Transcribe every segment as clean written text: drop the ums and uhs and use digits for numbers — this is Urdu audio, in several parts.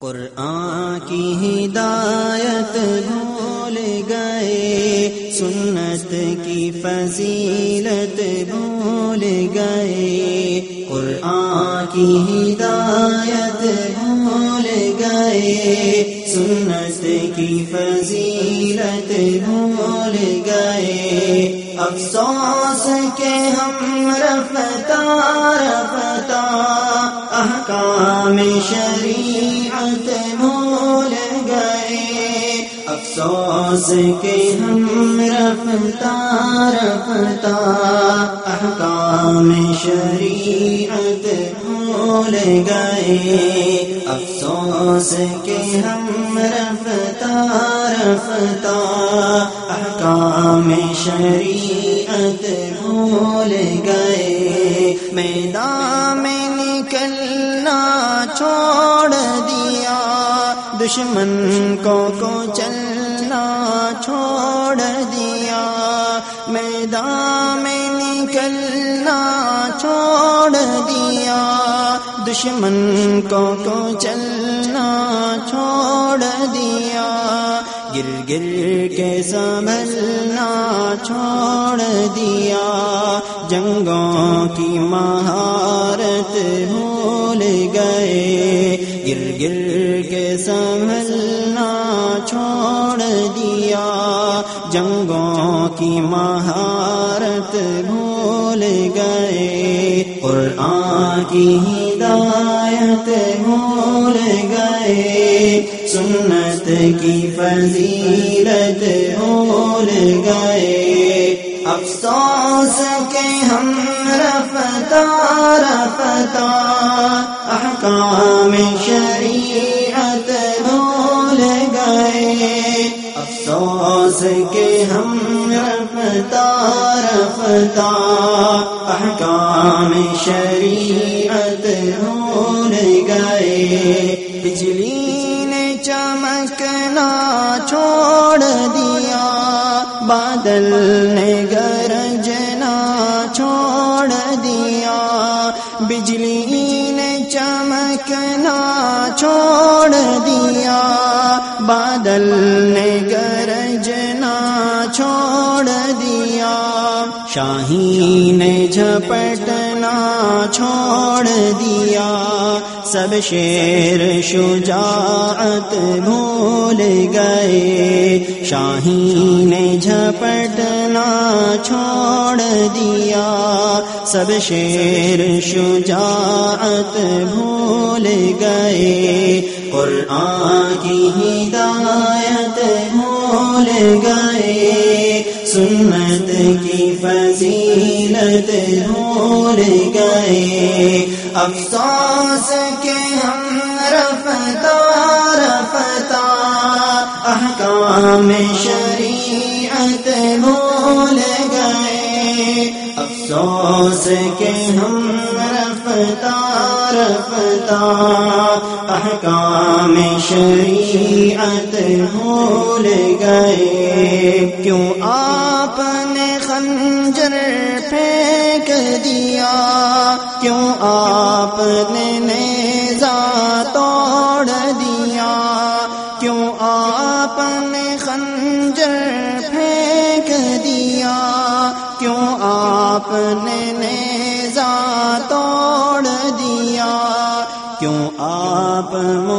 قرآن کی ہدایت بھول گئے، سنت کی فضیلت بھول گئے، قرآن کی ہدایت بھول گئے، سنت کی فضیلت بھول گئے، افسوس کہ ہم رفتہ رفتہ احکام شریعت بھول گئے، افسوس کہ ہم رفتہ رفتہ احکام شریعت بھول گئے، افسوس کہ ہم رفتہ رفتہ احکام شریعت بھول گئے، میدان میں نکلنا چھوڑ دیا، دشمن کو چلنا چھوڑ دیا، میدان میں نکلنا چھوڑ دیا، دشمن کو چلنا چھوڑ دیا، گر گر کے سنبھلنا چھوڑ دیا، جنگوں کی مہارت بھول گئے، گر گر کے سنبھلنا چھوڑ دیا، جنگوں کی مہارت بھول گئے، قرآن کی ہدایت بھول گئے، سنت کی فضیلت بھول گئے، افسوس کہ ہم رفتہ رفتہ احکام شریعت بھول گئے، افسوس کہ ہم رفتہ رفتہ احکام شریعت بھول گئے، بجلی نے چمکنا چھوڑ دیا، بادل نے گرجنا چھوڑ دیا، بجلی نے چمکنا چھوڑ دیا، بادل نے گرجنا چھوڑ دیا، شاہین نے جھپٹنا چھوڑ دیا، سب شیر شجاعت بھول گئے، شاہین نے جھپٹنا چھوڑ دیا، سب شیر شجاعت بھول گئے، قرآن کی ہدایت بھول گئے، سنت کی فضیلت بھول گئے، افسوس کہ ہم رفتہ رفتہ احکام شریعت بھول گئے، افسوس کہ ہم رفتہ رفتہ احکام شریعت بھول گئے، کیوں آپ نے خنجر پھینک دیا، کیوں آپ نے نیزہ توڑ دیا، کیوں آپ نے خنجر پھینک دیا، کیوں آپ نے نیزہ توڑ دیا، کیوں آپ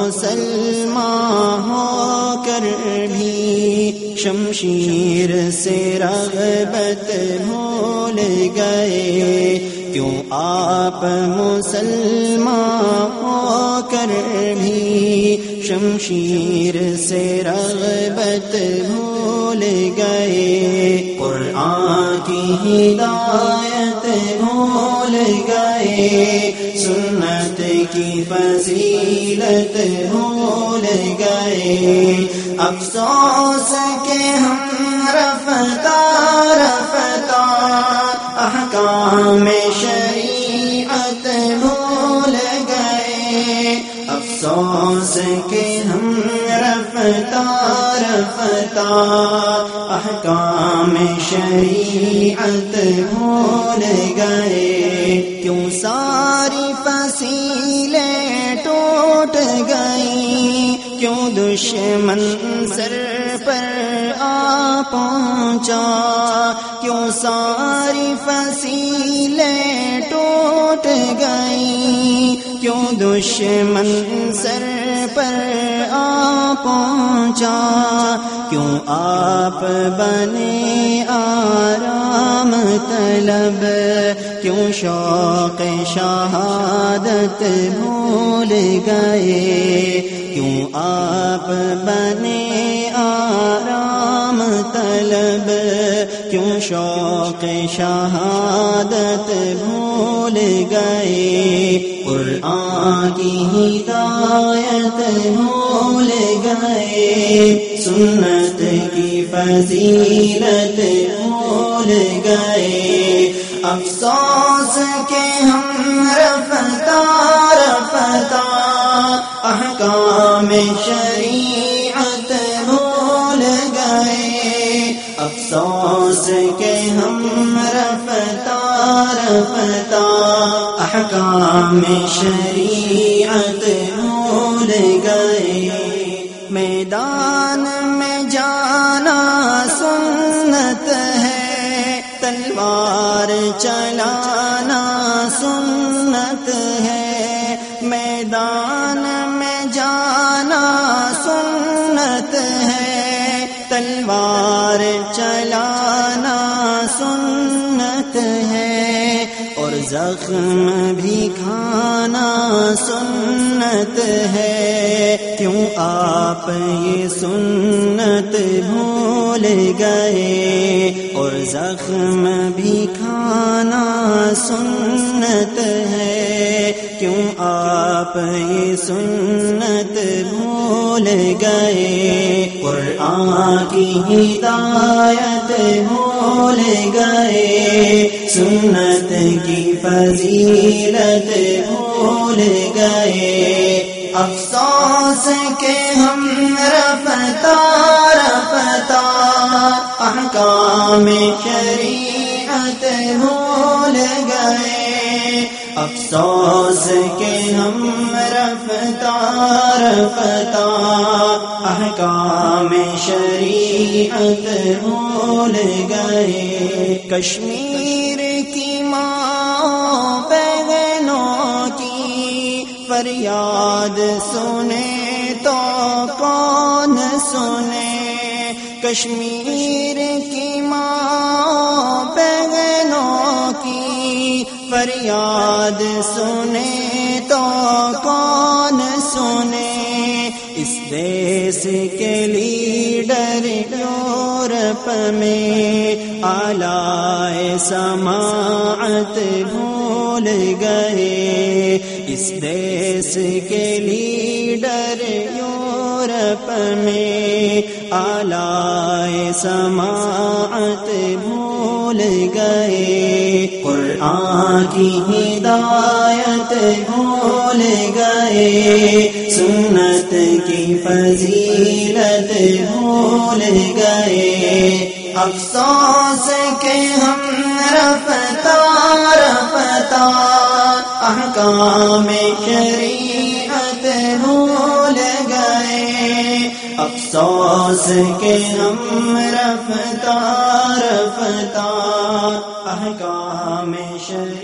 مسلمان ہو کر بھی شمشیر سے رغبت بھول گئے، کیوں آپ مسلمان ہو کر بھی شمشیر سے رغبت بھول گئے، قرآن کی ہدایت بھول گئے، سنت کی فضیلت بھول گئے، افسوس کہ ہم رفتہ رفتہ احکام شریعت بھول گئے، افسوس کہ ہم رفتہ رفتہ احکام شریعت بھول گئے، کیوں ساری فصیلیں ٹوٹ گئیں، کیوں دشمن سر پر آ پہنچا، کیوں ساری فصیلیں ٹوٹ گئیں، کیوں دشمن سر پر آ پہنچا، کیوں آپ بنے آرام طلب، کیوں شوق شہادت بھول گئے، کیوں آپ بنے آرام طلب، کیوں شوق شہادت بھول گئے، قرآن کی ہدایت بھول گئے، سنت کی فضیلت بھول گئے، افسوس کہ ہم رفتہ رفتہ احکام شریعت بھول گئے، افسوس کہ ہم رفتہ رفتہ احکام شریعت بھول گئے، میدان میں جانا سنت ہے، تلوار چلانا سنت ہے، میدان میں جانا سنت ہے، تلوار چلانا سنت ہے، اور زخم بھی کھانا سنت ہے، کیوں آپ یہ سنت بھول گئے، اور زخم بھی کھانا سنت ہے، کیوں آپ یہ سنت بھول گئے، قرآن کی ہدایت بھول گئے، سنت کی فضیلت بھول گئے، افسوس کہ ہم رفتہ رفتہ احکام شریعت بھول گئے، افسوس کہ ہم رفتہ رفتہ احکام شریعت بھول گئے، کشمیر کی ماں بہنوں کی فریاد سنے تو کون سنے، کشمیر کی ماں بہنوں کی فریاد سنے تو کون سنے، اس دیس کے لیڈر یورپ میں اعلی سماعت بھول گئے، اس دیس کے لیڈر یورپ میں اعلی سماعت بھول گئے، قرآن کی ہدایت بھول گئے، سنت کی فضیلت بھول گئے، افسوس کہ ہم رفتہ رفتہ احکام شریعت بھول گئے، افسوس کہ ہم رفتہ رفتہ احکام شریعت